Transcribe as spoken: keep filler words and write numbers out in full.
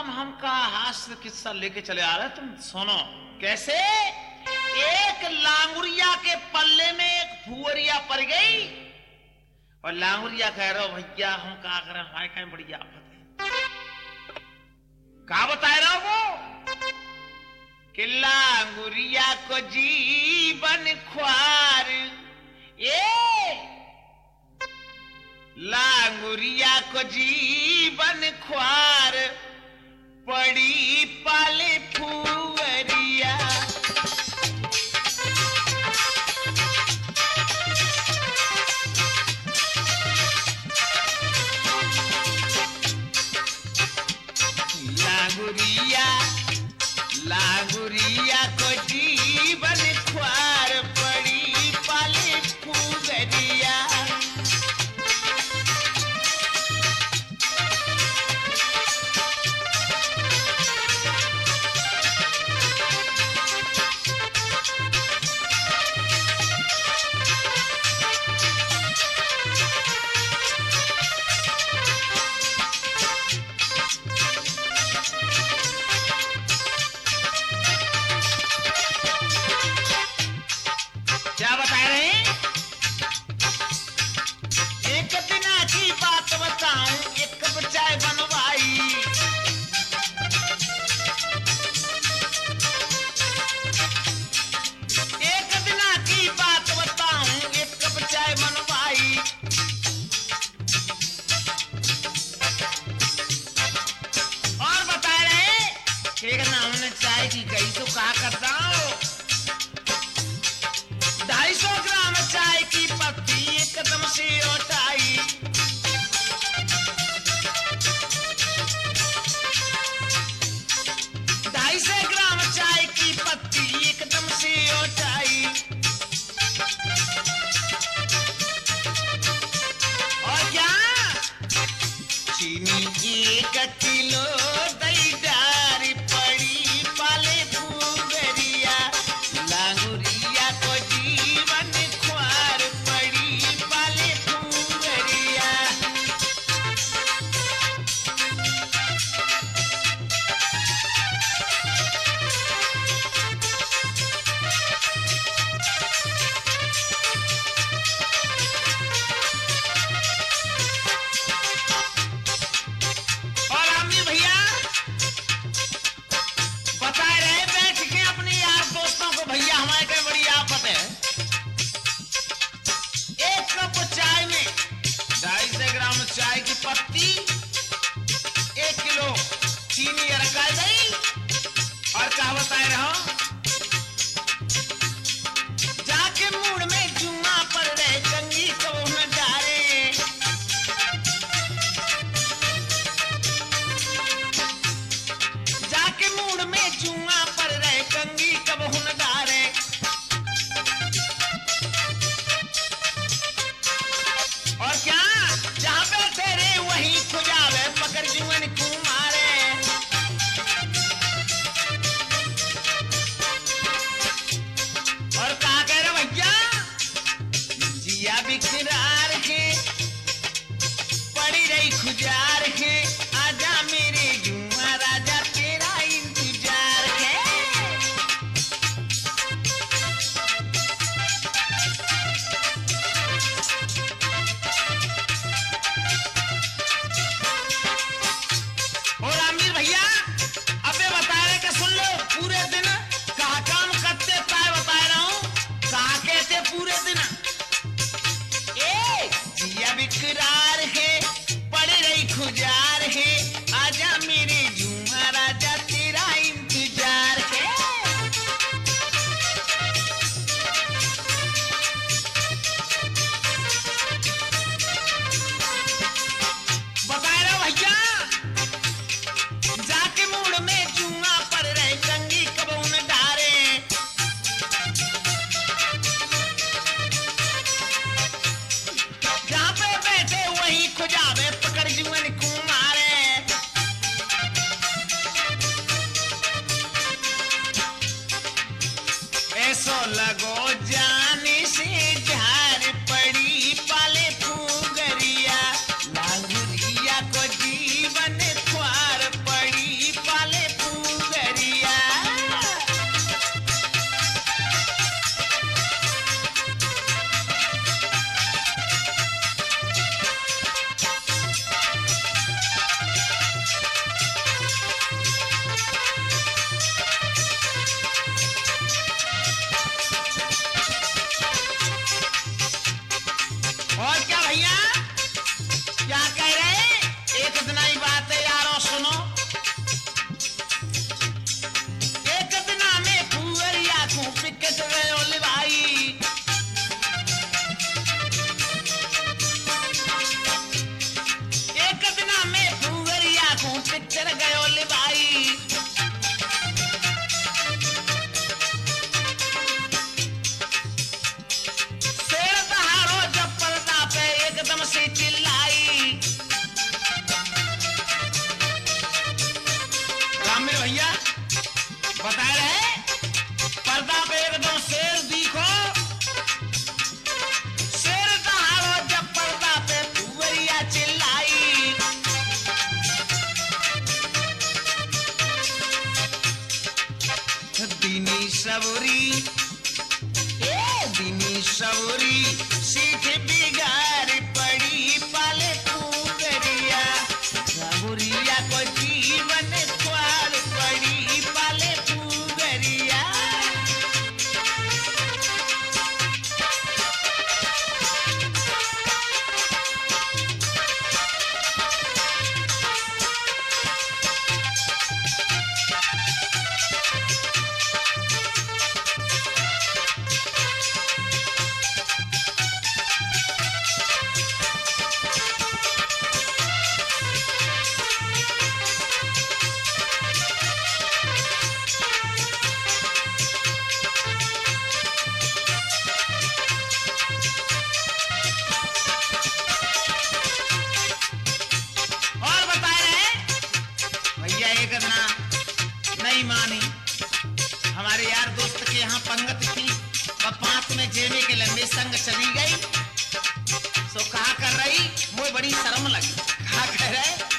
हम हमका हास्य किस्सा लेके चले आ रहे, तुम सुनो कैसे। एक लांगुरिया के पल्ले में एक फुअरिया पड़ गई और लांगुरिया कह रहे हो भैया हम का करें, हमारे कहीं बड़ी आफत है। का बताए रहो वो कि लांगुरिया को जीवन ख्वार, ए लांगुरिया को जीवन ख्वार पड़ी पाले फुअरिया। लांगुरिया लांगुरिया को जीवन ख्वार पड़ी पाले फुअरिया। क्या बता रहे हैं? एक दिना की बात बताऊं, एक कप चाय बनवाई। एक दिना की बात बताऊं, एक कप चाय बनवाई। और बता रहे एक ना हमने चाय की गई तो कहा करता हूं ढाई सौ ग्राम चाय की पत्ती एकदम से उठाई। ढाई सौ ग्राम चाय की पत्ती एकदम से उठाई। और क्या चीनी एक किलो दही डारी पड़ी पाले फुअरिया। लांगुरिया को जीवन ख्वार पड़ी पाले फुअरिया। और आमी भैया बताए रहे बैठ के अपने यार दोस्तों को, भैया हमारे कहीं बड़ी आफत है। एक कप चाय में ढाई सौ ग्राम चाय की पत्ती, एक किलो चीनी रखा गई। और क्या बताए रहो जाके मूड में जुआ पड़ रहे कंगी कबो में डारे। जाके मूड में जुआ पड़ रहे कंगी कबो न डारे। और क्या जहां बैठे रे वहीं खुजावे पकड़ जुअन को मारे। और कहा कह रहे भैया जिया बिकरार के पड़ी रही खुजार के, आजा मेरे जुआ राजा तेरा इंतजार है। और आमिर भैया अबे बता रहे कि सुन लो पूरे दिन कहा काम करते पाए बता रहा हूं। कहा कहते पूरे दिन ए जिया बिकरार है पड़े रही खुजार है, आजा मेरे जुआ राजा तेरा इंतजार है। बता रहे भैया जाके मूड में जुआ पड़ रहे कंगी कबो न डारे। जहां पे बैठे वहीं खुजावे पकड़ जुअन को मारे। ऐसो लगो जाने से झार पड़ी पाले फुअरिया। लांगुरिया को जीवन ख्वार पड़ी सबरी, ए बिनी सबरी सीख बिगाड़ पड़ी पाले पुगरिया, सबरिया को जीवन ख्वार पड़ी पाले पुगरिया। नहीं मानी, हमारे यार दोस्त के यहाँ पंगत थी और पांच में जेने के लंबे संग चली गई। सो कहा कर रही, मुझे बड़ी शर्म लगी। कहा कह रहे